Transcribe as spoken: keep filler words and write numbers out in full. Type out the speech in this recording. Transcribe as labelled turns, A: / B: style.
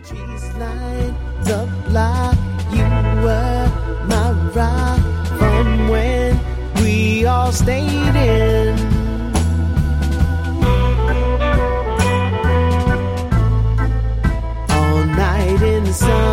A: Trees lined up like you were my rock from when we all stayed in. All night in the sun.